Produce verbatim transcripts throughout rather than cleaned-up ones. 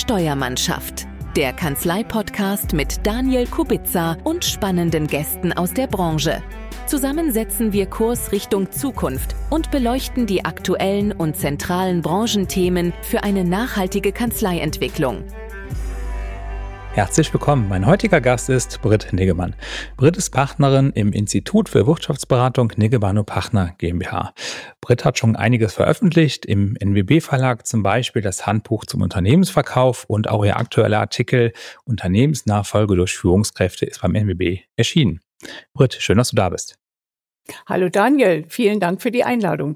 Steuermannschaft, der Kanzlei-Podcast mit Daniel Kubica und spannenden Gästen aus der Branche. Zusammen setzen wir Kurs Richtung Zukunft und beleuchten die aktuellen und zentralen Branchenthemen für eine nachhaltige Kanzleientwicklung. Herzlich willkommen. Mein heutiger Gast ist Britt Niggemann. Britt ist Partnerin im Institut für Wirtschaftsberatung Niggemann und Partner GmbH. Britt hat schon einiges veröffentlicht, im N W B-Verlag zum Beispiel das Handbuch zum Unternehmensverkauf und auch ihr aktueller Artikel Unternehmensnachfolge durch Führungskräfte ist beim N W B erschienen. Britt, schön, dass du da bist. Hallo Daniel, vielen Dank für die Einladung.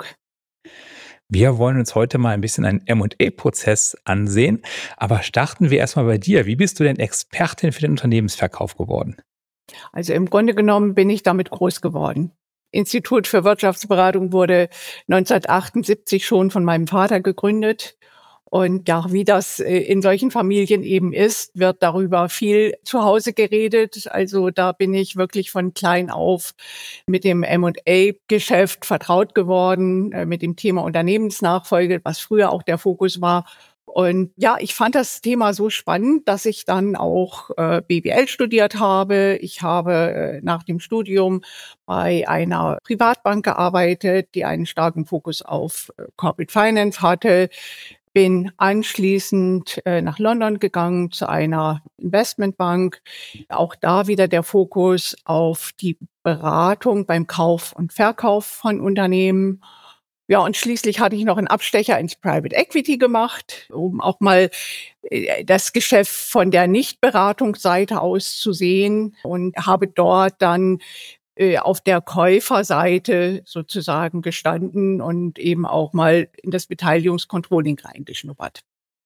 Wir wollen uns heute mal ein bisschen einen M und A-Prozess ansehen, aber starten wir erstmal bei dir. Wie bist du denn Expertin für den Unternehmensverkauf geworden? Also im Grunde genommen bin ich damit groß geworden. Institut für Wirtschaftsberatung wurde neunzehnhundertachtundsiebzig schon von meinem Vater gegründet. Und ja, wie das in solchen Familien eben ist, wird darüber viel zu Hause geredet. Also da bin ich wirklich von klein auf mit dem M und A-Geschäft vertraut geworden, mit dem Thema Unternehmensnachfolge, was früher auch der Fokus war. Und ja, ich fand das Thema so spannend, dass ich dann auch äh, B W L studiert habe. Ich habe äh, nach dem Studium bei einer Privatbank gearbeitet, die einen starken Fokus auf äh, Corporate Finance hatte. Bin anschließend äh, nach London gegangen zu einer Investmentbank. Auch da wieder der Fokus auf die Beratung beim Kauf und Verkauf von Unternehmen. Ja, und schließlich hatte ich noch einen Abstecher ins Private Equity gemacht, um auch mal äh, das Geschäft von der Nicht-Beratungsseite aus zu sehen und habe dort dann auf der Käuferseite sozusagen gestanden und eben auch mal in das Beteiligungscontrolling reingeschnuppert.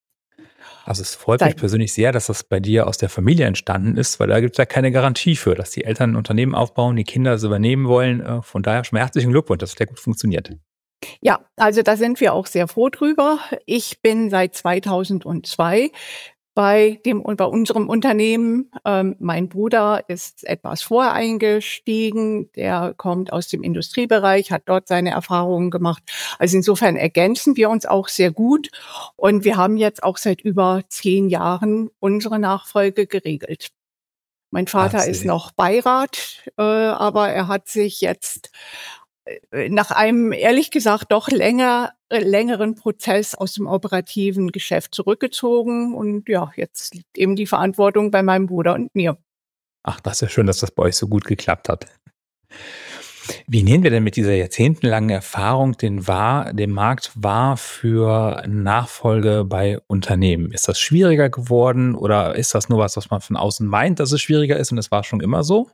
Also es freut mich persönlich sehr, dass das bei dir aus der Familie entstanden ist, weil da gibt es ja keine Garantie für, dass die Eltern ein Unternehmen aufbauen, die Kinder es übernehmen wollen. Von daher schon mal herzlichen Glückwunsch, dass es sehr gut funktioniert. Ja, also da sind wir auch sehr froh drüber. Ich bin seit zweitausendzwei bei dem bei unserem Unternehmen. Ähm, mein Bruder ist etwas vorher eingestiegen. Der kommt aus dem Industriebereich, hat dort seine Erfahrungen gemacht. Also insofern ergänzen wir uns auch sehr gut. Und wir haben jetzt auch seit über zehn Jahren unsere Nachfolge geregelt. Mein Vater Ach, ist noch Beirat, äh, aber er hat sich jetzt nach einem, ehrlich gesagt, doch länger, längeren Prozess aus dem operativen Geschäft zurückgezogen. Und ja, jetzt liegt eben die Verantwortung bei meinem Bruder und mir. Ach, das ist ja schön, dass das bei euch so gut geklappt hat. Wie nehmen wir denn mit dieser jahrzehntelangen Erfahrung den, wahr, den Markt wahr für Nachfolge bei Unternehmen? Ist das schwieriger geworden oder ist das nur was, was man von außen meint, dass es schwieriger ist und es war schon immer so?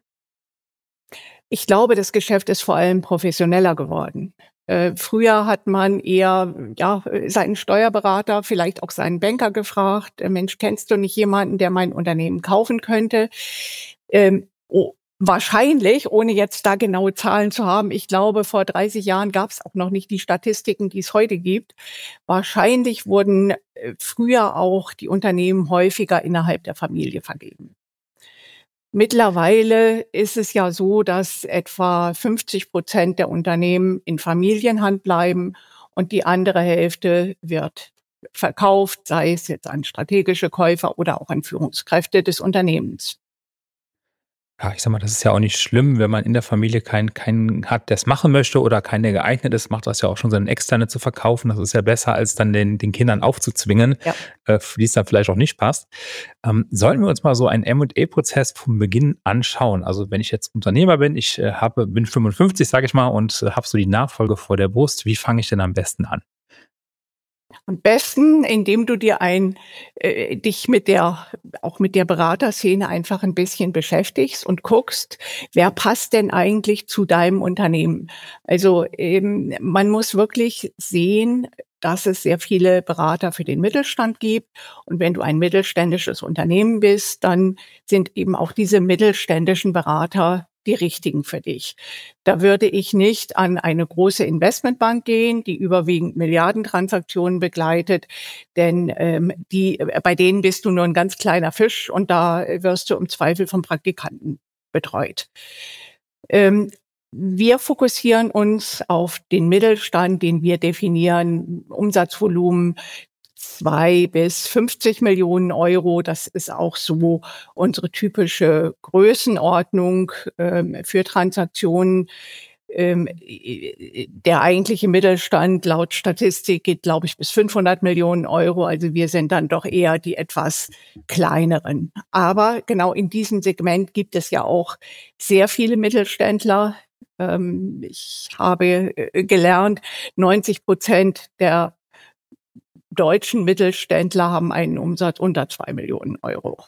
Ich glaube, das Geschäft ist vor allem professioneller geworden. Äh, früher hat man eher ja seinen Steuerberater, vielleicht auch seinen Banker gefragt, äh, Mensch, kennst du nicht jemanden, der mein Unternehmen kaufen könnte? Ähm, oh, wahrscheinlich, ohne jetzt da genaue Zahlen zu haben, ich glaube, vor dreißig Jahren gab es auch noch nicht die Statistiken, die es heute gibt. Wahrscheinlich wurden äh, früher auch die Unternehmen häufiger innerhalb der Familie vergeben. Mittlerweile ist es ja so, dass etwa fünfzig Prozent der Unternehmen in Familienhand bleiben und die andere Hälfte wird verkauft, sei es jetzt an strategische Käufer oder auch an Führungskräfte des Unternehmens. Ja, ich sag mal, das ist ja auch nicht schlimm, wenn man in der Familie keinen, keinen hat, der es machen möchte oder keinen, der geeignet ist, macht das ja auch schon, seine Externe zu verkaufen. Das ist ja besser, als dann den, den Kindern aufzuzwingen, Ja. äh, für die es dann vielleicht auch nicht passt. Ähm, sollten wir uns mal so einen M und A-Prozess vom Beginn anschauen? Also wenn ich jetzt Unternehmer bin, ich äh, habe, bin fünfundfünfzig, sage ich mal, und äh, habe so die Nachfolge vor der Brust, wie fange ich denn am besten an? Am besten, indem du dir ein, äh, dich mit der, auch mit der Beraterszene einfach ein bisschen beschäftigst und guckst, wer passt denn eigentlich zu deinem Unternehmen? Also ähm, man muss wirklich sehen, dass es sehr viele Berater für den Mittelstand gibt. Und wenn du ein mittelständisches Unternehmen bist, dann sind eben auch diese mittelständischen Berater die richtigen für dich. Da würde ich nicht an eine große Investmentbank gehen, die überwiegend Milliardentransaktionen begleitet, denn ähm, die, bei denen bist du nur ein ganz kleiner Fisch und da wirst du im Zweifel vom Praktikanten betreut. Ähm, wir fokussieren uns auf den Mittelstand, den wir definieren, Umsatzvolumen zwei bis fünfzig Millionen Euro. Das ist auch so unsere typische Größenordnung ähm, für Transaktionen. Ähm, der eigentliche Mittelstand laut Statistik geht, glaube ich, bis fünfhundert Millionen Euro. Also wir sind dann doch eher die etwas kleineren. Aber genau in diesem Segment gibt es ja auch sehr viele Mittelständler. Ähm, ich habe äh, gelernt, neunzig Prozent der deutschen Mittelständler haben einen Umsatz unter zwei Millionen Euro.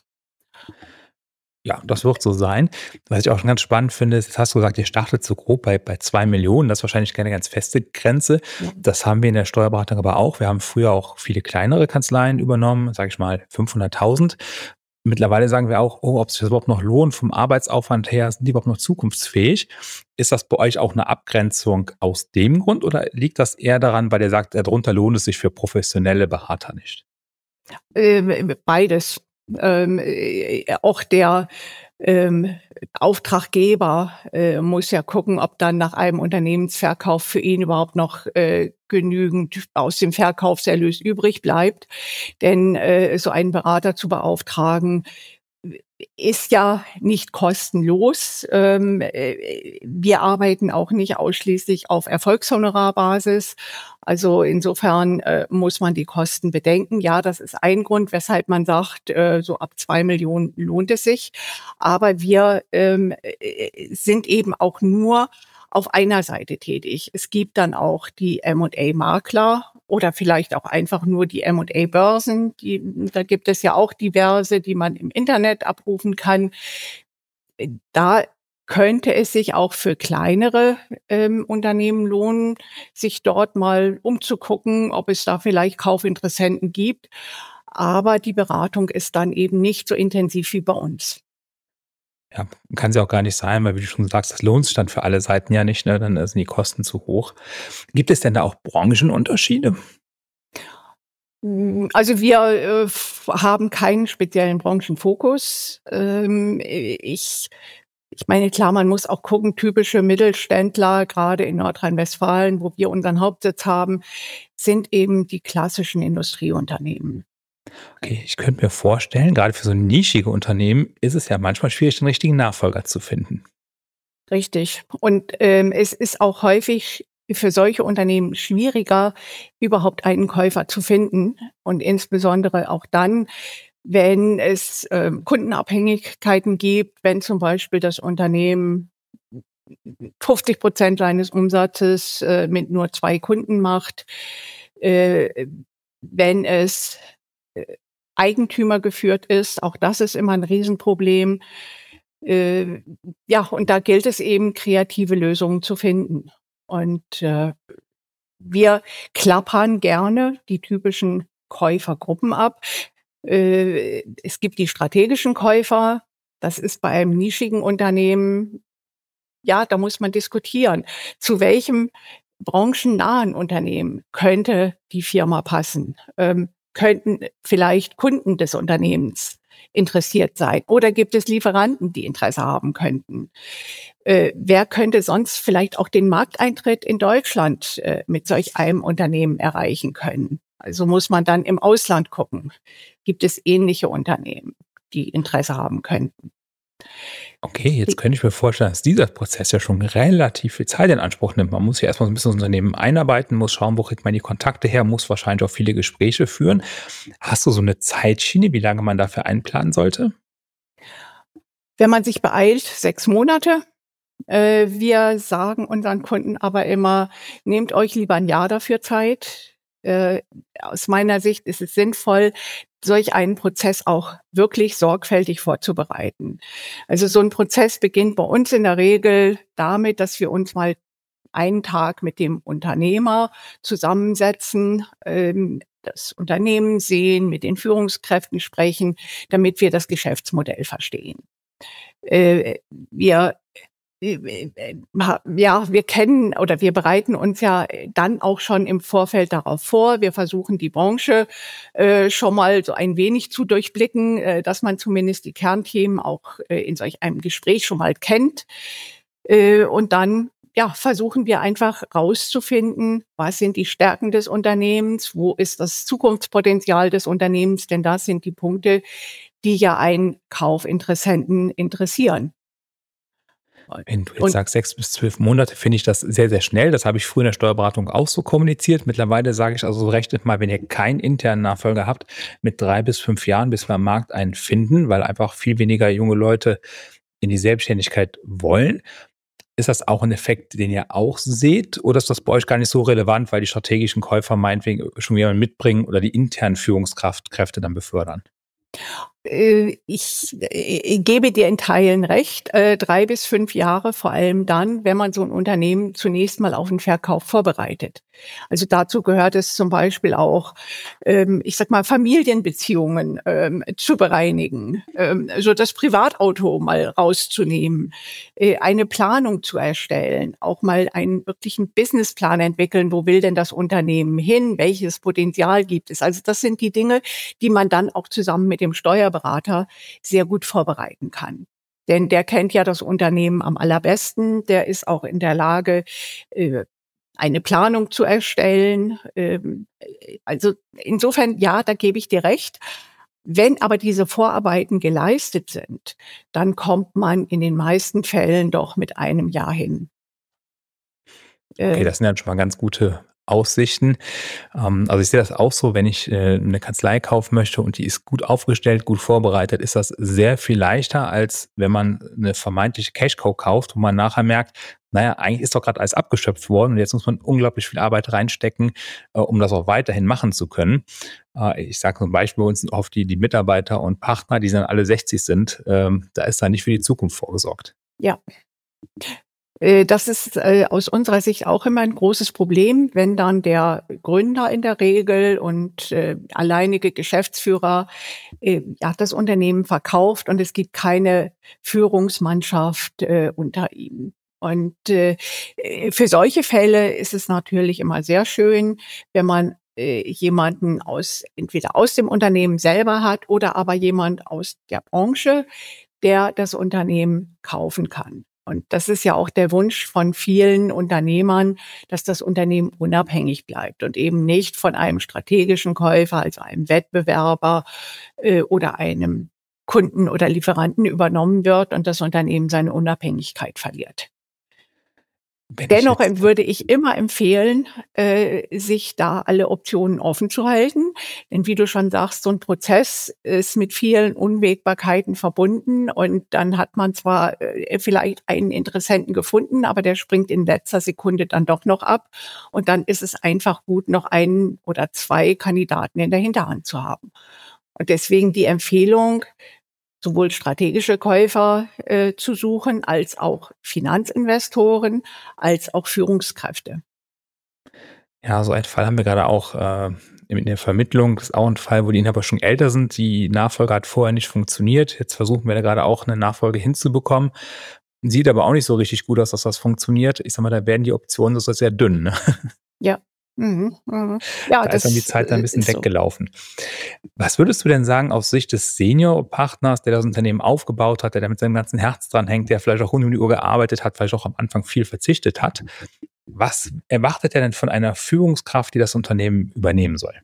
Ja, das wird so sein. Was ich auch schon ganz spannend finde, ist, jetzt hast du gesagt, ihr startet so grob bei, bei zwei Millionen. Das ist wahrscheinlich keine ganz feste Grenze. Ja. Das haben wir in der Steuerberatung aber auch. Wir haben früher auch viele kleinere Kanzleien übernommen, sage ich mal fünfhunderttausend. Mittlerweile sagen wir auch, oh, ob sich das überhaupt noch lohnt vom Arbeitsaufwand her, sind die überhaupt noch zukunftsfähig? Ist das bei euch auch eine Abgrenzung aus dem Grund oder liegt das eher daran, weil ihr sagt, darunter lohnt es sich für professionelle Berater nicht? Ähm, beides. Ähm, äh, auch der ähm, Auftraggeber äh, muss ja gucken, ob dann nach einem Unternehmensverkauf für ihn überhaupt noch äh, genügend aus dem Verkaufserlös übrig bleibt. Denn äh, so einen Berater zu beauftragen, ist ja nicht kostenlos. Ähm, äh, wir arbeiten auch nicht ausschließlich auf Erfolgshonorarbasis. Also insofern äh, muss man die Kosten bedenken. Ja, das ist ein Grund, weshalb man sagt, äh, so ab zwei Millionen lohnt es sich. Aber wir ähm, äh, sind eben auch nur auf einer Seite tätig. Es gibt dann auch die M und A-Makler oder vielleicht auch einfach nur die M und A-Börsen. Die, da gibt es ja auch diverse, die man im Internet abrufen kann. Da könnte es sich auch für kleinere ähm, Unternehmen lohnen, sich dort mal umzugucken, ob es da vielleicht Kaufinteressenten gibt. Aber die Beratung ist dann eben nicht so intensiv wie bei uns. Ja, kann sie auch gar nicht sein, weil wie du schon sagst, das lohnt sich dann für alle Seiten ja nicht, ne? Dann sind die Kosten zu hoch. Gibt es denn da auch Branchenunterschiede? Also wir äh, f- haben keinen speziellen Branchenfokus. Ähm, ich, ich meine, klar, man muss auch gucken, typische Mittelständler, gerade in Nordrhein-Westfalen, wo wir unseren Hauptsitz haben, sind eben die klassischen Industrieunternehmen. Okay, ich könnte mir vorstellen, gerade für so nischige Unternehmen ist es ja manchmal schwierig, den richtigen Nachfolger zu finden. Richtig. Und ähm, es ist auch häufig für solche Unternehmen schwieriger, überhaupt einen Käufer zu finden. Und insbesondere auch dann, wenn es ähm, Kundenabhängigkeiten gibt, wenn zum Beispiel das Unternehmen fünfzig Prozent seines Umsatzes äh, mit nur zwei Kunden macht, äh, wenn es äh, Eigentümer geführt ist, auch das ist immer ein Riesenproblem. Äh, ja, und da gilt es eben, kreative Lösungen zu finden. Und äh, wir klappern gerne die typischen Käufergruppen ab. Äh, es gibt die strategischen Käufer. Das ist bei einem nischigen Unternehmen, ja, da muss man diskutieren. Zu welchem branchennahen Unternehmen könnte die Firma passen? Ähm, könnten vielleicht Kunden des Unternehmens interessiert sein? Oder gibt es Lieferanten, die Interesse haben könnten? Äh, wer könnte sonst vielleicht auch den Markteintritt in Deutschland äh, mit solch einem Unternehmen erreichen können? Also muss man dann im Ausland gucken. Gibt es ähnliche Unternehmen, die Interesse haben könnten? Okay, jetzt könnte ich mir vorstellen, dass dieser Prozess ja schon relativ viel Zeit in Anspruch nimmt. Man muss ja erstmal so ein bisschen das Unternehmen einarbeiten, muss schauen, wo kriegt man die Kontakte her, muss wahrscheinlich auch viele Gespräche führen. Hast du so eine Zeitschiene, wie lange man dafür einplanen sollte? Wenn man sich beeilt, sechs Monate. Äh, wir sagen unseren Kunden aber immer, nehmt euch lieber ein Jahr dafür Zeit. Äh, aus meiner Sicht ist es sinnvoll, solch einen Prozess auch wirklich sorgfältig vorzubereiten. Also so ein Prozess beginnt bei uns in der Regel damit, dass wir uns mal einen Tag mit dem Unternehmer zusammensetzen, ähm, das Unternehmen sehen, mit den Führungskräften sprechen, damit wir das Geschäftsmodell verstehen. Äh, wir äh, äh, ja, wir kennen oder wir bereiten uns ja dann auch schon im Vorfeld darauf vor. Wir versuchen die Branche äh, schon mal so ein wenig zu durchblicken, äh, dass man zumindest die Kernthemen auch äh, in solch einem Gespräch schon mal kennt. Äh, und dann ja, versuchen wir einfach rauszufinden, was sind die Stärken des Unternehmens, wo ist das Zukunftspotenzial des Unternehmens, denn das sind die Punkte, die ja einen Kaufinteressenten interessieren. Wenn du jetzt Und sagst sechs bis zwölf Monate, finde ich das sehr, sehr schnell. Das habe ich früher in der Steuerberatung auch so kommuniziert. Mittlerweile sage ich also, rechnet mal, wenn ihr keinen internen Nachfolger habt, mit drei bis fünf Jahren, bis wir am Markt einen finden, weil einfach viel weniger junge Leute in die Selbstständigkeit wollen. Ist das auch ein Effekt, den ihr auch seht, oder ist das bei euch gar nicht so relevant, weil die strategischen Käufer meinetwegen schon jemanden mitbringen oder die internen Führungskräfte dann befördern? Äh, ich, äh, gebe dir in Teilen recht. Äh, drei bis fünf Jahre, vor allem dann, wenn man so ein Unternehmen zunächst mal auf den Verkauf vorbereitet. Also dazu gehört es zum Beispiel auch, ähm, ich sag mal, Familienbeziehungen ähm, zu bereinigen, ähm, so das Privatauto mal rauszunehmen, äh, eine Planung zu erstellen, auch mal einen wirklichen Businessplan entwickeln. Wo will denn das Unternehmen hin? Welches Potenzial gibt es? Also das sind die Dinge, die man dann auch zusammen mit dem Steuerberater sehr gut vorbereiten kann. Denn der kennt ja das Unternehmen am allerbesten. Der ist auch in der Lage, äh, eine Planung zu erstellen. Ähm, Also insofern, ja, da gebe ich dir recht. Wenn aber diese Vorarbeiten geleistet sind, dann kommt man in den meisten Fällen doch mit einem Jahr hin. Okay, Äh, das sind ja schon mal ganz gute Aussichten. Ähm, also ich sehe das auch so, wenn ich äh, 'ne Kanzlei kaufen möchte und die ist gut aufgestellt, gut vorbereitet, ist das sehr viel leichter, als wenn man eine vermeintliche Cash-Cow kauft, wo man nachher merkt, na ja, eigentlich ist doch gerade alles abgeschöpft worden und jetzt muss man unglaublich viel Arbeit reinstecken, äh, um das auch weiterhin machen zu können. Äh, ich sage zum Beispiel bei uns sind oft die die Mitarbeiter und Partner, die dann alle sechzig sind, ähm, da ist da nicht für die Zukunft vorgesorgt. ja. Äh, Das ist äh, aus unserer Sicht auch immer ein großes Problem, wenn dann der Gründer in der Regel und äh, alleinige Geschäftsführer äh, ja, das Unternehmen verkauft und es gibt keine Führungsmannschaft äh, unter ihm. Und äh, äh, für solche Fälle ist es natürlich immer sehr schön, wenn man äh, jemanden aus entweder aus dem Unternehmen selber hat oder aber jemand aus der Branche, der das Unternehmen kaufen kann. Und das ist ja auch der Wunsch von vielen Unternehmern, dass das Unternehmen unabhängig bleibt und eben nicht von einem strategischen Käufer, also einem Wettbewerber äh, oder einem Kunden oder Lieferanten übernommen wird und das Unternehmen seine Unabhängigkeit verliert. Wenn ich Dennoch jetzt em- würde ich immer empfehlen, äh, sich da alle Optionen offen zu halten. Denn wie du schon sagst, so ein Prozess ist mit vielen Unwägbarkeiten verbunden und dann hat man zwar äh, vielleicht einen Interessenten gefunden, aber der springt in letzter Sekunde dann doch noch ab. Und dann ist es einfach gut, noch einen oder zwei Kandidaten in der Hinterhand zu haben. Und deswegen die Empfehlung, sowohl strategische Käufer äh, zu suchen, als auch Finanzinvestoren, als auch Führungskräfte. Ja, so einen Fall haben wir gerade auch, äh, in der Vermittlung. Das ist auch ein Fall, wo die Inhaber schon älter sind. Die Nachfolge hat vorher nicht funktioniert. Jetzt versuchen wir da gerade auch eine Nachfolge hinzubekommen. Sieht aber auch nicht so richtig gut aus, dass das funktioniert. Ich sage mal, da werden die Optionen so sehr dünn, ne? Ja. Mhm, mhm. Ja, Da ist dann die das Zeit dann ein äh, bisschen ist so. weggelaufen. Was würdest du denn sagen aus Sicht des Seniorpartners, der das Unternehmen aufgebaut hat, der da mit seinem ganzen Herz dran hängt, der vielleicht auch rund um die Uhr gearbeitet hat, vielleicht auch am Anfang viel verzichtet hat? Was erwartet er denn von einer Führungskraft, die das Unternehmen übernehmen soll?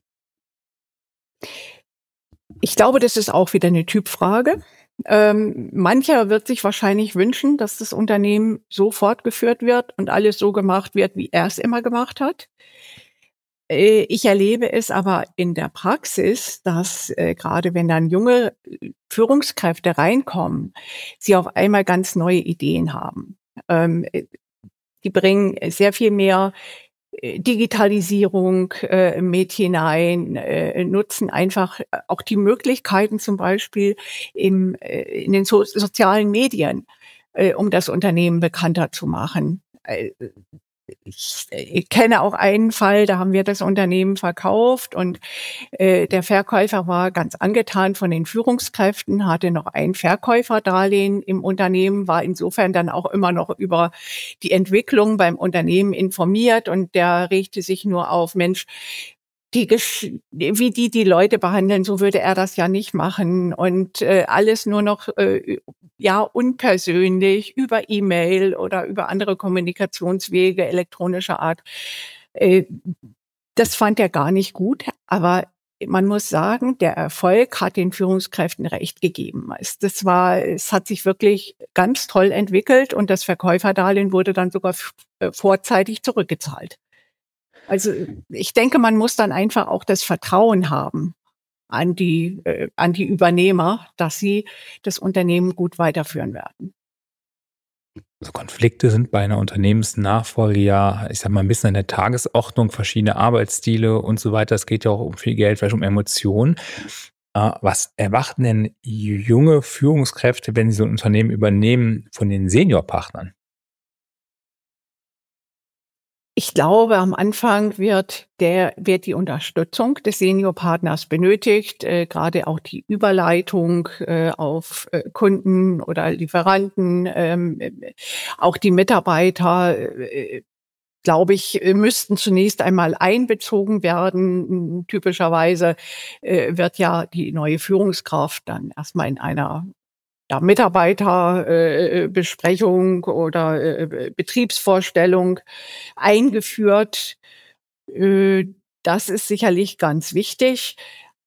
Ich glaube, das ist auch wieder eine Typfrage. Ähm, mancher wird sich wahrscheinlich wünschen, dass das Unternehmen so fortgeführt wird und alles so gemacht wird, wie er es immer gemacht hat. Äh, ich erlebe es aber in der Praxis, dass äh, gerade wenn dann junge äh, Führungskräfte reinkommen, sie auf einmal ganz neue Ideen haben. Ähm, äh, Die bringen sehr viel mehr äh, Digitalisierung äh, mit hinein, äh, nutzen einfach äh, auch die Möglichkeiten zum Beispiel im, äh, in den so sozialen Medien, äh, um das Unternehmen bekannter zu machen. Äh, Ich, äh, ich kenne auch einen Fall, da haben wir das Unternehmen verkauft und äh, der Verkäufer war ganz angetan von den Führungskräften, hatte noch ein Verkäuferdarlehen im Unternehmen, war insofern dann auch immer noch über die Entwicklung beim Unternehmen informiert und der regte sich nur auf, Mensch, die Gesch- wie die die Leute behandeln, so würde er das ja nicht machen und äh, alles nur noch äh, ja unpersönlich über E-Mail oder über andere Kommunikationswege elektronischer Art. Äh, Das fand er gar nicht gut, aber man muss sagen, der Erfolg hat den Führungskräften recht gegeben. Es, das war, es hat sich wirklich ganz toll entwickelt und das Verkäuferdarlehen wurde dann sogar f- äh, vorzeitig zurückgezahlt. Also ich denke, man muss dann einfach auch das Vertrauen haben an die, äh, an die Übernehmer, dass sie das Unternehmen gut weiterführen werden. Also Konflikte sind bei einer Unternehmensnachfolge ja, ich sag mal, ein bisschen an der Tagesordnung, verschiedene Arbeitsstile und so weiter. Es geht ja auch um viel Geld, vielleicht um Emotionen. Äh, was erwarten denn junge Führungskräfte, wenn sie so ein Unternehmen übernehmen, von den Seniorpartnern? Ich glaube, am Anfang wird der wird die Unterstützung des Seniorpartners benötigt, äh, gerade auch die Überleitung äh, auf äh, Kunden oder Lieferanten, ähm, äh, auch die Mitarbeiter, äh, glaube ich, äh, müssten zunächst einmal einbezogen werden. M, Typischerweise äh, wird ja die neue Führungskraft dann erstmal in einer ja, Mitarbeiterbesprechung äh, Besprechung oder äh, Betriebsvorstellung eingeführt. Äh, Das ist sicherlich ganz wichtig.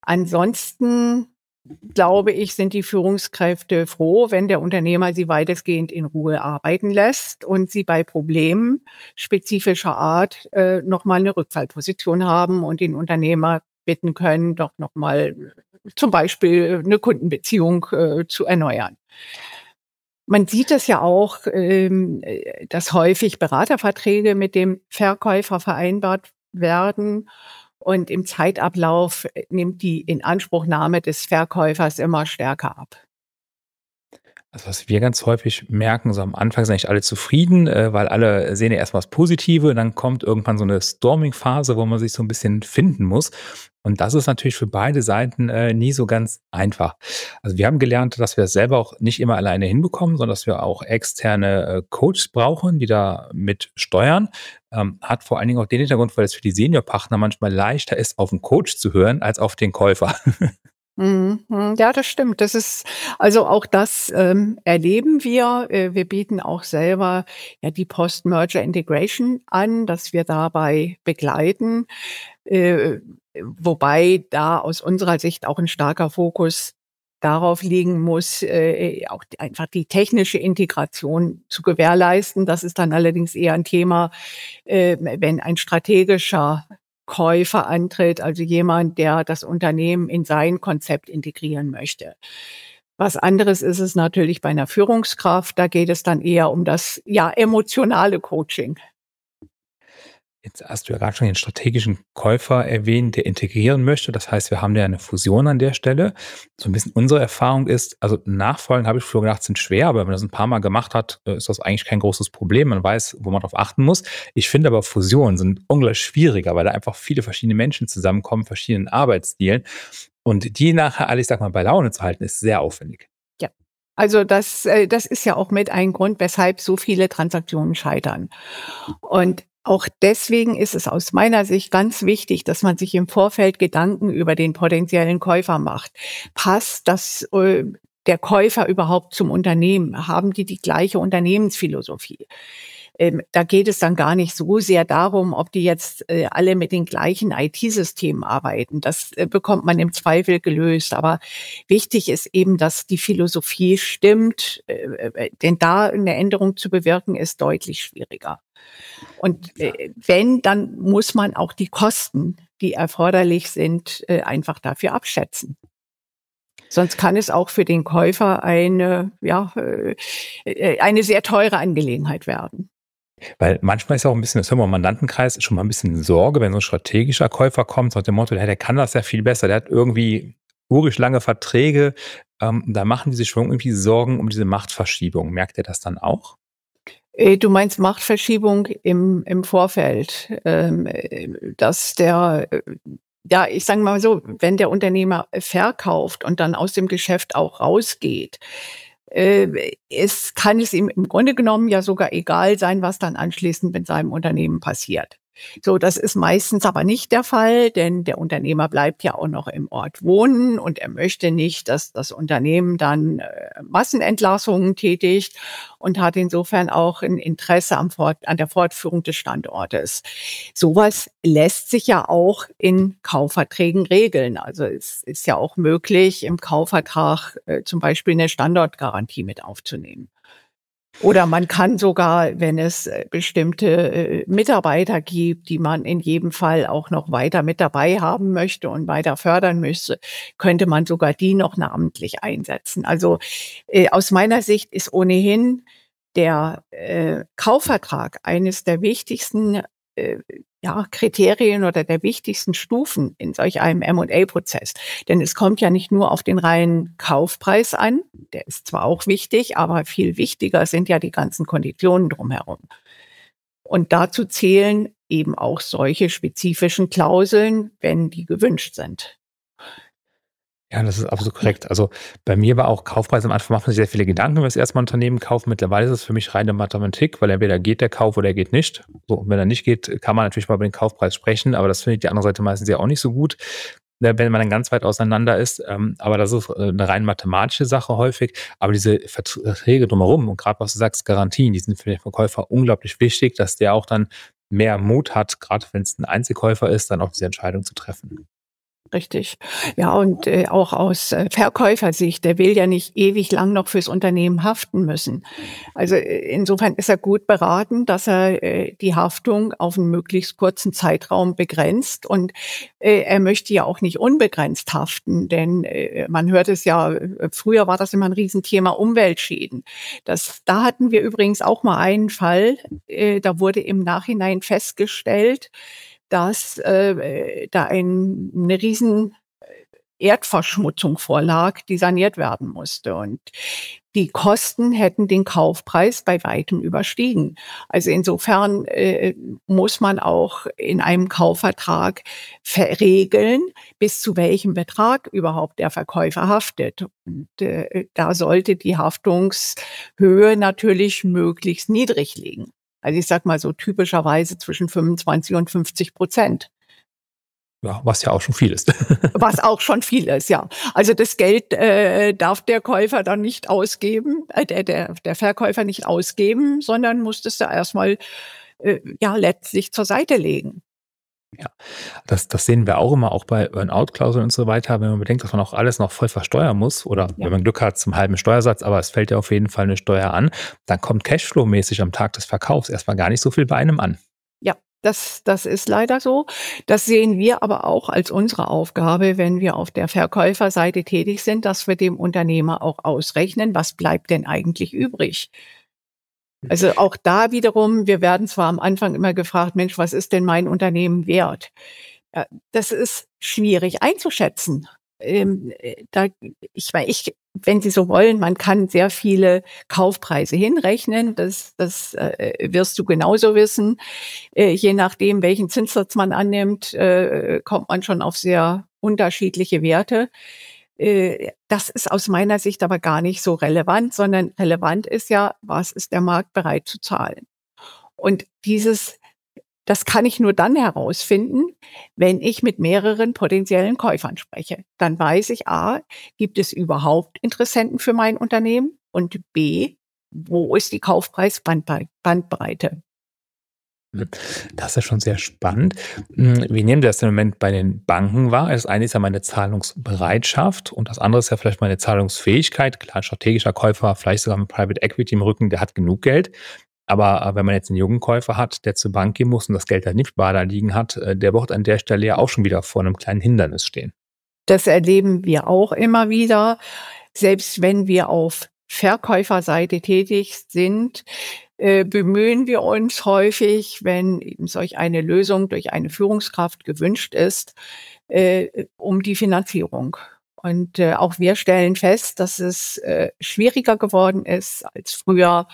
Ansonsten glaube ich, sind die Führungskräfte froh, wenn der Unternehmer sie weitestgehend in Ruhe arbeiten lässt und sie bei Problemen spezifischer Art äh, nochmal eine Rückfallposition haben und den Unternehmer bitten können, doch nochmal zum Beispiel eine Kundenbeziehung äh, zu erneuern. Man sieht es ja auch, ähm, äh, dass häufig Beraterverträge mit dem Verkäufer vereinbart werden und im Zeitablauf äh, nimmt die Inanspruchnahme des Verkäufers immer stärker ab. Also, was wir ganz häufig merken, so am Anfang sind eigentlich alle zufrieden, äh, weil alle sehen ja erst mal das Positive, dann kommt irgendwann so eine Storming-Phase, wo man sich so ein bisschen finden muss. Und das ist natürlich für beide Seiten, äh, nie so ganz einfach. Also, wir haben gelernt, dass wir es selber auch nicht immer alleine hinbekommen, sondern dass wir auch externe, äh, Coaches brauchen, die da mit steuern. Ähm, hat vor allen Dingen auch den Hintergrund, weil es für die Seniorpartner manchmal leichter ist, auf 'n Coach zu hören als auf den Käufer. Mhm, mhm. Ja, das stimmt. Das ist also auch das ähm, erleben wir. Äh, wir bieten auch selber ja die Post-Merger Integration an, dass wir dabei begleiten. Äh, Wobei da aus unserer Sicht auch ein starker Fokus darauf liegen muss, äh, auch die- einfach die technische Integration zu gewährleisten. Das ist dann allerdings eher ein Thema, äh, wenn ein strategischer Käufer antritt, also jemand, der das Unternehmen in sein Konzept integrieren möchte. Was anderes ist es natürlich bei einer Führungskraft. Da geht es dann eher um das, ja, emotionale Coaching. Jetzt hast du ja gerade schon den strategischen Käufer erwähnt, der integrieren möchte. Das heißt, wir haben ja eine Fusion an der Stelle. So ein bisschen unsere Erfahrung ist, also Nachfolgen, habe ich früher gedacht, sind schwer, aber wenn man das ein paar Mal gemacht hat, äh, ist das eigentlich kein großes Problem. Man weiß, wo man drauf achten muss. Ich finde aber Fusionen sind ungleich schwieriger, weil da einfach viele verschiedene Menschen zusammenkommen, verschiedenen Arbeitsstilen. Und die nachher alle, ich sag mal, bei Laune zu halten, ist sehr aufwendig. Ja. Also das, äh, das ist ja auch mit ein Grund, weshalb so viele Transaktionen scheitern. Und auch deswegen ist es aus meiner Sicht ganz wichtig, dass man sich im Vorfeld Gedanken über den potenziellen Käufer macht. Passt das, äh, der Käufer überhaupt zum Unternehmen? Haben die die gleiche Unternehmensphilosophie? Ähm, da geht es dann gar nicht so sehr darum, ob die jetzt äh, alle mit den gleichen I T-Systemen arbeiten. Das äh, bekommt man im Zweifel gelöst. Aber wichtig ist eben, dass die Philosophie stimmt, äh, äh, denn da eine Änderung zu bewirken, ist deutlich schwieriger. Und äh, wenn, dann muss man auch die Kosten, die erforderlich sind, äh, einfach dafür abschätzen. Sonst kann es auch für den Käufer eine, ja, äh, äh, eine sehr teure Angelegenheit werden. Weil manchmal ist ja auch ein bisschen, das hören wir im Mandantenkreis, schon mal ein bisschen Sorge, wenn so ein strategischer Käufer kommt, so nach dem Motto: „Ja, der kann das ja viel besser. Der hat irgendwie urisch lange Verträge.“ Ähm, da machen die sich schon irgendwie Sorgen um diese Machtverschiebung. Merkt ihr das dann auch? Äh, Du meinst Machtverschiebung im, im Vorfeld, ähm, äh, dass der, äh, ja, ich sage mal so, wenn der Unternehmer verkauft und dann aus dem Geschäft auch rausgeht, äh, es kann es ihm im Grunde genommen ja sogar egal sein, was dann anschließend mit seinem Unternehmen passiert. So, das ist meistens aber nicht der Fall, denn der Unternehmer bleibt ja auch noch im Ort wohnen und er möchte nicht, dass das Unternehmen dann äh, Massenentlassungen tätigt und hat insofern auch ein Interesse am Fort, an der Fortführung des Standortes. Sowas lässt sich ja auch in Kaufverträgen regeln. Also es ist ja auch möglich, im Kaufvertrag äh, zum Beispiel eine Standortgarantie mit aufzunehmen. Oder man kann sogar, wenn es äh, bestimmte äh, Mitarbeiter gibt, die man in jedem Fall auch noch weiter mit dabei haben möchte und weiter fördern müsste, könnte man sogar die noch namentlich einsetzen. Also äh, aus meiner Sicht ist ohnehin der äh, Kaufvertrag eines der wichtigsten äh, ja, Kriterien oder der wichtigsten Stufen in solch einem M und A-Prozess. Denn es kommt ja nicht nur auf den reinen Kaufpreis an, der ist zwar auch wichtig, aber viel wichtiger sind ja die ganzen Konditionen drumherum. Und dazu zählen eben auch solche spezifischen Klauseln, wenn die gewünscht sind. Ja, das ist absolut korrekt. Also bei mir war auch Kaufpreis am Anfang, macht man sich sehr viele Gedanken, wenn man das erste Mal ein Unternehmen kauft. Mittlerweile ist es für mich reine Mathematik, weil entweder geht der Kauf oder er geht nicht. So, und wenn er nicht geht, kann man natürlich mal über den Kaufpreis sprechen, aber das findet die andere Seite meistens ja auch nicht so gut, ne, wenn man dann ganz weit auseinander ist. Ähm, aber das ist äh, eine rein mathematische Sache häufig. Aber diese Verträge drumherum und gerade was du sagst, Garantien, die sind für den Verkäufer unglaublich wichtig, dass der auch dann mehr Mut hat, gerade wenn es ein Einzelkäufer ist, dann auch diese Entscheidung zu treffen. Richtig. Ja, und äh, auch aus äh, Verkäufersicht, der will ja nicht ewig lang noch fürs Unternehmen haften müssen. Also äh, insofern ist er gut beraten, dass er äh, die Haftung auf einen möglichst kurzen Zeitraum begrenzt. Und äh, er möchte ja auch nicht unbegrenzt haften, denn äh, man hört es ja, äh, früher war das immer ein Riesenthema Umweltschäden. Das, da hatten wir übrigens auch mal einen Fall, äh, da wurde im Nachhinein festgestellt, dass äh, da ein, eine riesen Erdverschmutzung vorlag, die saniert werden musste. Und die Kosten hätten den Kaufpreis bei weitem überstiegen. Also insofern äh, muss man auch in einem Kaufvertrag regeln, bis zu welchem Betrag überhaupt der Verkäufer haftet. Und äh, da sollte die Haftungshöhe natürlich möglichst niedrig liegen. Also ich sag mal so typischerweise zwischen fünfundzwanzig und fünfzig Prozent. Ja, was ja auch schon viel ist. Was auch schon viel ist, ja. Also das Geld äh, darf der Käufer dann nicht ausgeben, äh, der, der, der Verkäufer nicht ausgeben, sondern muss das da erstmal äh, ja letztlich zur Seite legen. Ja, das, das sehen wir auch immer, auch bei Earn-out-Klauseln und so weiter, wenn man bedenkt, dass man auch alles noch voll versteuern muss oder Ja. wenn man Glück hat zum halben Steuersatz, aber es fällt ja auf jeden Fall eine Steuer an, dann kommt Cashflow-mäßig am Tag des Verkaufs erstmal gar nicht so viel bei einem an. Ja, das, das ist leider so. Das sehen wir aber auch als unsere Aufgabe, wenn wir auf der Verkäuferseite tätig sind, dass wir dem Unternehmer auch ausrechnen, was bleibt denn eigentlich übrig. Also auch da wiederum, wir werden zwar am Anfang immer gefragt, Mensch, was ist denn mein Unternehmen wert? Ja, das ist schwierig einzuschätzen. Ähm, äh, da, ich meine, ich, wenn Sie so wollen, man kann sehr viele Kaufpreise hinrechnen. Das, das äh, wirst du genauso wissen. Äh, je nachdem, welchen Zinssatz man annimmt, äh, kommt man schon auf sehr unterschiedliche Werte. Äh, das ist aus meiner Sicht aber gar nicht so relevant, sondern relevant ist ja, was ist der Markt bereit zu zahlen? Und dieses, das kann ich nur dann herausfinden, wenn ich mit mehreren potenziellen Käufern spreche. Dann weiß ich, A, gibt es überhaupt Interessenten für mein Unternehmen? Und B, wo ist die Kaufpreisbandbreite? Das ist ja schon sehr spannend. Wie nehmen Sie das im Moment bei den Banken wahr? Das eine ist ja meine Zahlungsbereitschaft und das andere ist ja vielleicht meine Zahlungsfähigkeit. Klar, ein strategischer Käufer, vielleicht sogar mit Private Equity im Rücken, der hat genug Geld. Aber wenn man jetzt einen jungen Käufer hat, der zur Bank gehen muss und das Geld halt nicht bar da liegen hat, der wird an der Stelle ja auch schon wieder vor einem kleinen Hindernis stehen. Das erleben wir auch immer wieder. Selbst wenn wir auf Verkäuferseite tätig sind, äh, bemühen wir uns häufig, wenn eben solch eine Lösung durch eine Führungskraft gewünscht ist, äh, um die Finanzierung. Und äh, auch wir stellen fest, dass es äh, schwieriger geworden ist als früher,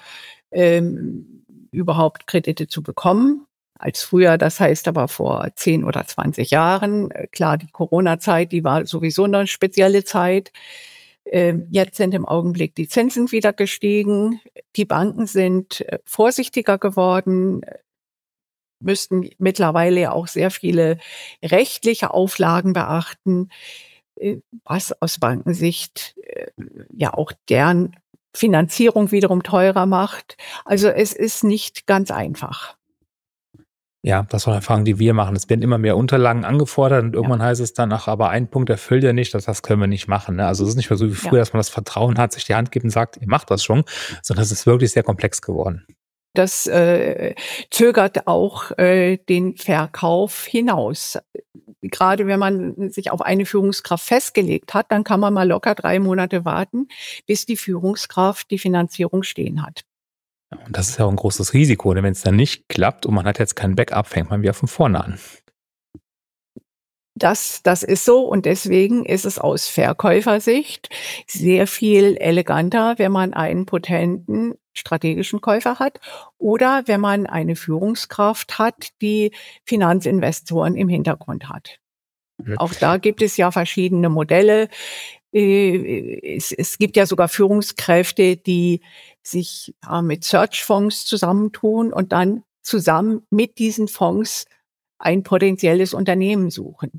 ähm, überhaupt Kredite zu bekommen. Als früher, das heißt aber vor zehn oder zwanzig Jahren. Äh, klar, die Corona-Zeit, die war sowieso eine spezielle Zeit. Ähm, jetzt sind im Augenblick die Zinsen wieder gestiegen. Die Banken sind äh, vorsichtiger geworden. müssten mittlerweile auch sehr viele rechtliche Auflagen beachten, äh, was aus Bankensicht äh, ja auch deren Finanzierung wiederum teurer macht. Also es ist nicht ganz einfach. Ja, das waren Erfahrungen, die wir machen. Es werden immer mehr Unterlagen angefordert und Ja, irgendwann heißt es dann: „Ach, aber ein Punkt erfüllt ihr nicht, das das können wir nicht machen“, ne? Also, es ist nicht mehr so wie ja. früher, dass man das Vertrauen hat, sich die Hand gibt und sagt: „Ihr macht das schon“, sondern es ist wirklich sehr komplex geworden. Das äh, zögert auch äh, den Verkauf hinaus. Gerade wenn man sich auf eine Führungskraft festgelegt hat, dann kann man mal locker drei Monate warten, bis die Führungskraft die Finanzierung stehen hat. Ja, und das ist ja auch 'n großes Risiko, ne? Wenn's dann nicht klappt und man hat jetzt kein Backup, fängt man wieder von vorne an. Das das ist so und deswegen ist es aus Verkäufersicht sehr viel eleganter, wenn man einen potenten strategischen Käufer hat oder wenn man eine Führungskraft hat, die Finanzinvestoren im Hintergrund hat. Mhm. Auch da gibt es ja verschiedene Modelle. Äh, es es gibt ja sogar Führungskräfte, die sich, ja, mit Searchfonds zusammentun und dann zusammen mit diesen Fonds ein potenzielles Unternehmen suchen.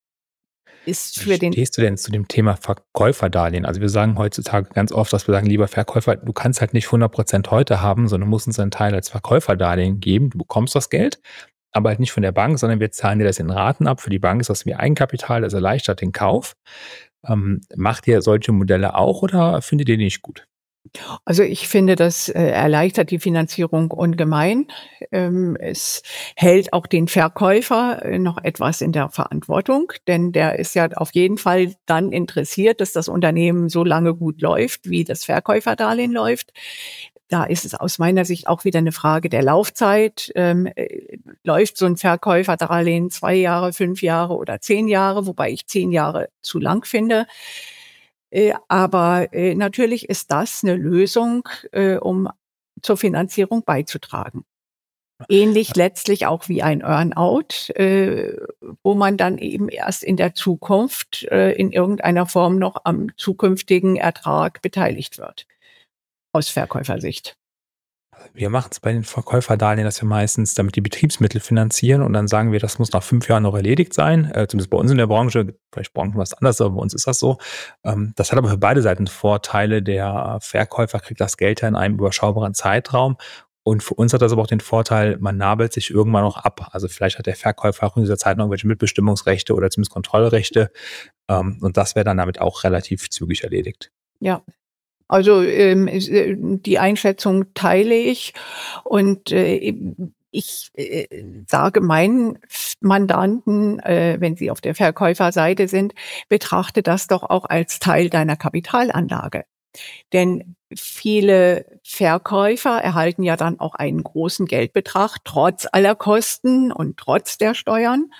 Ist Wie für den stehst du denn zu dem Thema Verkäuferdarlehen? Also, wir sagen heutzutage ganz oft, dass wir sagen: „Lieber Verkäufer, du kannst halt nicht hundert Prozent heute haben, sondern musst uns einen Teil als Verkäuferdarlehen geben. Du bekommst das Geld, aber halt nicht von der Bank, sondern wir zahlen dir das in Raten ab. Für die Bank ist das wie Eigenkapital, das erleichtert den Kauf.“ Ähm, macht ihr solche Modelle auch oder findet ihr die nicht gut? Also, ich finde, das äh, erleichtert die Finanzierung ungemein. Ähm, es hält auch den Verkäufer äh, noch etwas in der Verantwortung, denn der ist ja auf jeden Fall dann interessiert, dass das Unternehmen so lange gut läuft, wie das Verkäuferdarlehen läuft. Da ist es aus meiner Sicht auch wieder eine Frage der Laufzeit. Ähm, äh, läuft so ein Verkäuferdarlehen zwei Jahre, fünf Jahre oder zehn Jahre, wobei ich zehn Jahre zu lang finde. Äh, aber, äh, natürlich ist das 'ne Lösung, äh, um zur Finanzierung beizutragen. Ähnlich letztlich auch wie ein Earn-out, äh, wo man dann eben erst in der Zukunft, äh, in irgendeiner Form noch am zukünftigen Ertrag beteiligt wird, aus Verkäufersicht. Wir machen es bei den Verkäuferdarlehen, dass wir meistens damit die Betriebsmittel finanzieren und dann sagen wir, das muss nach fünf Jahren noch erledigt sein, äh, zumindest bei uns in der Branche, vielleicht Branchen was anderes, aber bei uns ist das so. Ähm, das hat aber für beide Seiten Vorteile. Der Verkäufer kriegt das Geld ja in einem überschaubaren Zeitraum und für uns hat das aber auch den Vorteil, man nabelt sich irgendwann noch ab. Also vielleicht hat der Verkäufer auch in dieser Zeit noch irgendwelche Mitbestimmungsrechte oder zumindest Kontrollrechte, ähm, und das wäre dann damit auch relativ zügig erledigt. Ja. Also, ähm, es äh, die Einschätzung teile ich und, äh, ich, äh, sage meinen Mandanten, äh, wenn sie auf der Verkäuferseite sind: „Betrachte das doch auch als Teil deiner Kapitalanlage.“ Denn viele Verkäufer erhalten ja dann auch einen großen Geldbetrag trotz aller Kosten und trotz der Steuern.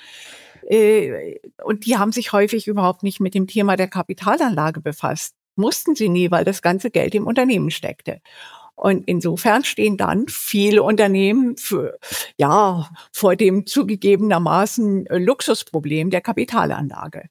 Äh, und die haben sich häufig überhaupt nicht mit dem Thema der Kapitalanlage befasst. Mussten sie nie, weil das ganze Geld im Unternehmen steckte. Und insofern stehen dann viele Unternehmen für, ja, vor dem zugegebenermaßen äh, Luxusproblem der Kapitalanlage.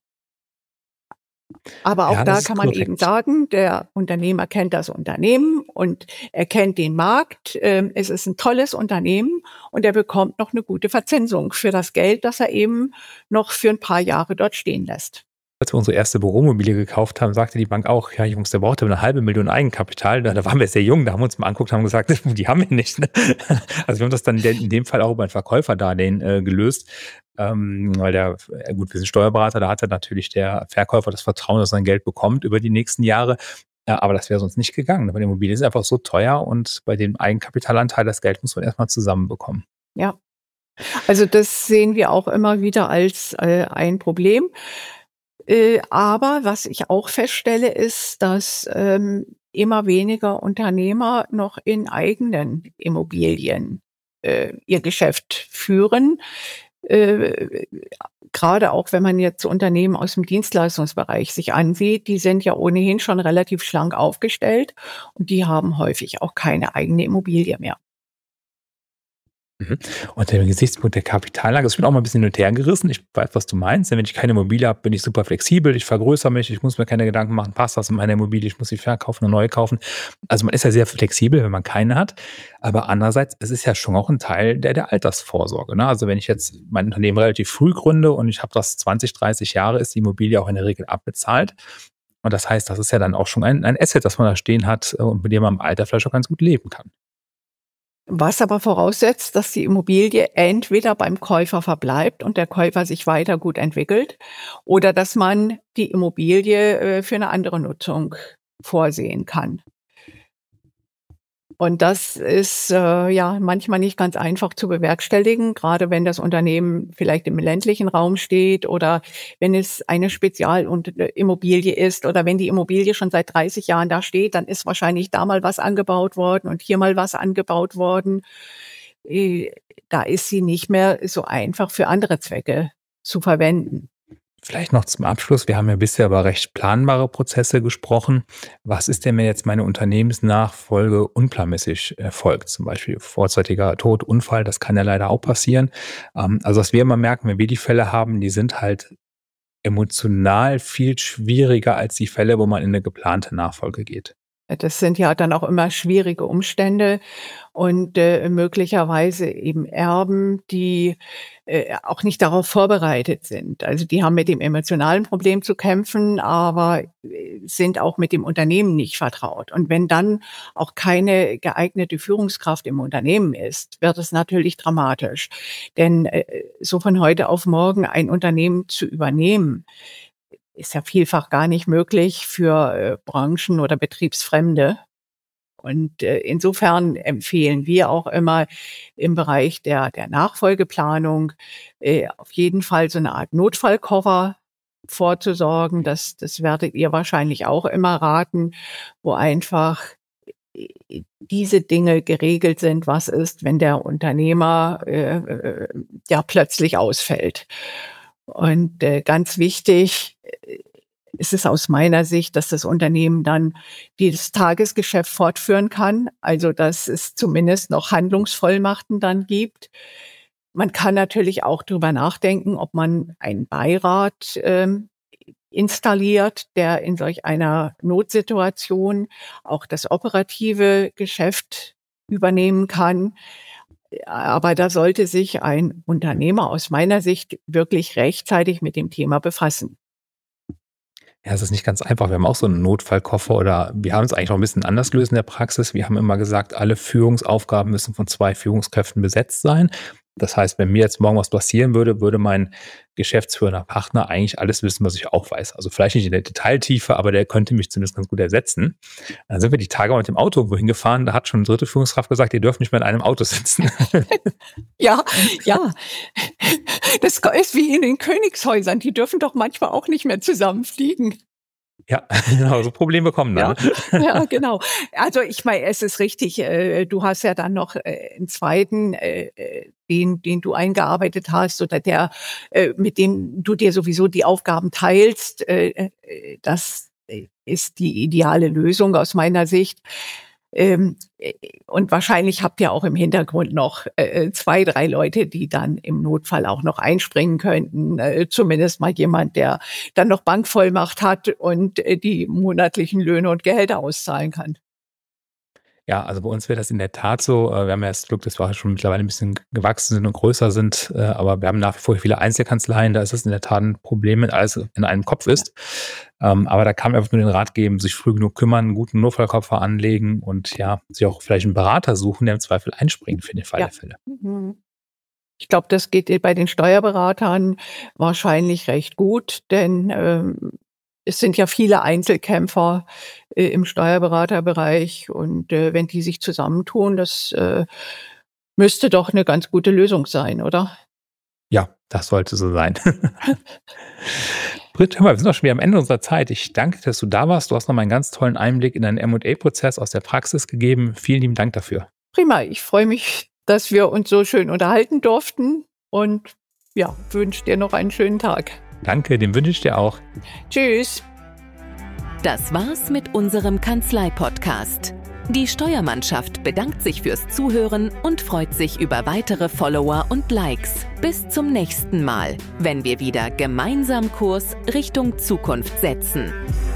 Aber auch Ja, das da ist kann man eben korrekt. sagen, der Unternehmer kennt das Unternehmen und er kennt den Markt. Ähm, es ist ein tolles Unternehmen und er bekommt noch eine gute Verzinsung für das Geld, das er eben noch für ein paar Jahre dort stehen lässt. Als wir unsere erste Büroimmobilie gekauft haben, sagte die Bank auch: „Ja, Jungs, der braucht aber 'ne halbe Million Eigenkapital.“ Da da waren wir sehr jung, da haben wir uns mal angeguckt, haben gesagt: „Die haben wir nicht“, ne? Also, wir haben das dann in de in dem Fall auch über ein Verkäuferdarlehen, äh, gelöst, ähm, weil der äh, gut, wir sind Steuerberater, da hatte natürlich der Verkäufer das Vertrauen, dass er sein Geld bekommt über die nächsten Jahre. Ja, aber das wäre sonst nicht gegangen, weil die Immobilie ist einfach so teuer und bei dem Eigenkapitalanteil, das Geld muss man erst mal zusammenbekommen. Ja, also das sehen wir auch immer wieder als, äh, ein Problem. Äh, aber was ich auch feststelle, ist, dass, ähm, immer weniger Unternehmer noch in eigenen Immobilien, äh, ihr Geschäft führen. Äh, Grade auch, wenn man jetzt Unternehmen aus dem Dienstleistungsbereich sich ansieht, die sind ja ohnehin schon relativ schlank aufgestellt und die haben häufig auch keine eigene Immobilie mehr. Mhm. Unter dem Gesichtspunkt der Kapitallage, das wird auch mal ein bisschen hin und her gerissen. Ich weiß, was du meinst. Denn wenn ich keine Immobilie habe, bin ich super flexibel. Ich vergrößere mich. Ich muss mir keine Gedanken machen, passt das in meiner Immobilie? Ich muss sie verkaufen und neu kaufen. Also man ist ja sehr flexibel, wenn man keine hat. Aber andererseits, es ist ja schon auch ein Teil der, der Altersvorsorge. Ne? Also wenn ich jetzt mein Unternehmen relativ früh gründe und ich habe das zwanzig, dreißig Jahre, ist die Immobilie auch in der Regel abbezahlt. Und das heißt, das ist ja dann auch schon ein, ein Asset, das man da stehen hat und mit dem man im Alter vielleicht auch ganz gut leben kann. Was aber voraussetzt, dass die Immobilie entweder beim Käufer verbleibt und der Käufer sich weiter gut entwickelt oder dass man die Immobilie äh, für eine andere Nutzung vorsehen kann. Und das ist äh, ja manchmal nicht ganz einfach zu bewerkstelligen, gerade wenn das Unternehmen vielleicht im ländlichen Raum steht oder wenn es eine Spezialimmobilie ist oder wenn die Immobilie schon seit dreißig Jahren da steht, dann ist wahrscheinlich da mal was angebaut worden und hier mal was angebaut worden. Äh, Da ist sie nicht mehr so einfach für andere Zwecke zu verwenden. Vielleicht noch zum Abschluss. Wir haben ja bisher über recht planbare Prozesse gesprochen. Was ist denn, wenn jetzt meine Unternehmensnachfolge unplanmäßig erfolgt? Zum Beispiel vorzeitiger Tod, Unfall, das kann ja leider auch passieren. Ähm, Also was wir immer merken, wenn wir die Fälle haben, die sind halt emotional viel schwieriger als die Fälle, wo man in eine geplante Nachfolge geht. Das sind ja dann auch immer schwierige Umstände und äh, möglicherweise eben Erben, die äh, auch nicht darauf vorbereitet sind. Also die haben mit dem emotionalen Problem zu kämpfen, aber äh, sind auch mit dem Unternehmen nicht vertraut. Und wenn dann auch keine geeignete Führungskraft im Unternehmen ist, wird es natürlich dramatisch. Denn äh, so von heute auf morgen ein Unternehmen zu übernehmen, ist ja vielfach gar nicht möglich für äh, Branchen- oder Betriebsfremde. Und äh, insofern empfehlen wir auch immer im Bereich der, der Nachfolgeplanung äh, auf jeden Fall so eine Art Notfallkoffer vorzusorgen. Das, das werdet ihr wahrscheinlich auch immer raten, wo einfach äh, diese Dinge geregelt sind, was ist, wenn der Unternehmer äh, äh, ja plötzlich ausfällt. Und äh, ganz wichtig äh, ist es aus meiner Sicht, dass das Unternehmen dann dieses Tagesgeschäft fortführen kann, also dass es zumindest noch Handlungsvollmachten dann gibt. Man kann natürlich auch drüber nachdenken, ob man einen Beirat ähm, installiert, der in solch einer Notsituation auch das operative Geschäft übernehmen kann. Aber da sollte sich ein Unternehmer aus meiner Sicht wirklich rechtzeitig mit dem Thema befassen. Ja, es ist nicht ganz einfach. Wir haben auch so einen Notfallkoffer oder wir haben es eigentlich noch ein bisschen anders gelöst in der Praxis. Wir haben immer gesagt, alle Führungsaufgaben müssen von zwei Führungskräften besetzt sein. Das heißt, wenn mir jetzt morgen was passieren würde, würde mein geschäftsführender Partner eigentlich alles wissen, was ich auch weiß. Also vielleicht nicht in der Detailtiefe, aber der könnte mich zumindest ganz gut ersetzen. Dann sind wir die Tage mit dem Auto wohin gefahren. Da hat schon eine dritte Führungskraft gesagt, ihr dürft nicht mehr in einem Auto sitzen. Ja, ja. Das ist wie in den Königshäusern. Die dürfen doch manchmal auch nicht mehr zusammen fliegen. Ja, genau, so Probleme kommen Ja, dann. ja, genau. Also ich meine, es ist richtig, äh, du hast ja dann noch äh, einen zweiten, äh, äh, den, den du eingearbeitet hast oder der, äh, mit dem du dir sowieso die Aufgaben teilst. Äh, äh, das ist die ideale Lösung aus meiner Sicht. Ähm, äh, und wahrscheinlich habt ihr auch im Hintergrund noch äh, zwei, drei Leute, die dann im Notfall auch noch einspringen könnten. Äh, zumindest mal jemand, der dann noch Bankvollmacht hat und äh, die monatlichen Löhne und Gehälter auszahlen kann. Ja, also bei uns wäre das in der Tat so. äh, Wir haben ja das Glück, dass wir schon mittlerweile ein bisschen gewachsen sind und größer sind. äh, Aber wir haben nach wie vor viele Einzelkanzleien. Da ist es in der Tat ein Problem, wenn alles in einem Kopf ist. Ähm, Aber da kann man einfach nur den Rat geben, sich früh genug kümmern, einen guten Notfallkoffer anlegen und ja, sich auch vielleicht einen Berater suchen, der im Zweifel einspringt für den Fall Ja. der Fälle. Mhm. Ich glaube, das geht bei den Steuerberatern wahrscheinlich recht gut, denn ähm, es sind ja viele Einzelkämpfer äh, im Steuerberaterbereich und äh, wenn die sich zusammentun, das äh, müsste doch eine ganz gute Lösung sein, oder? Ja, das sollte so sein. Britt, hör mal, wir sind auch schon wieder am Ende unserer Zeit. Ich danke dir, dass du da warst. Du hast nochmal einen ganz tollen Einblick in deinen M und A-Prozess aus der Praxis gegeben. Vielen lieben Dank dafür. Prima, ich freue mich, dass wir uns so schön unterhalten durften und ja, wünsche dir noch einen schönen Tag. Danke, den wünsche ich dir auch. Tschüss. Das war's mit unserem Kanzlei-Podcast. Die Steuermannschaft bedankt sich fürs Zuhören und freut sich über weitere Follower und Likes. Bis zum nächsten Mal, wenn wir wieder gemeinsam Kurs Richtung Zukunft setzen.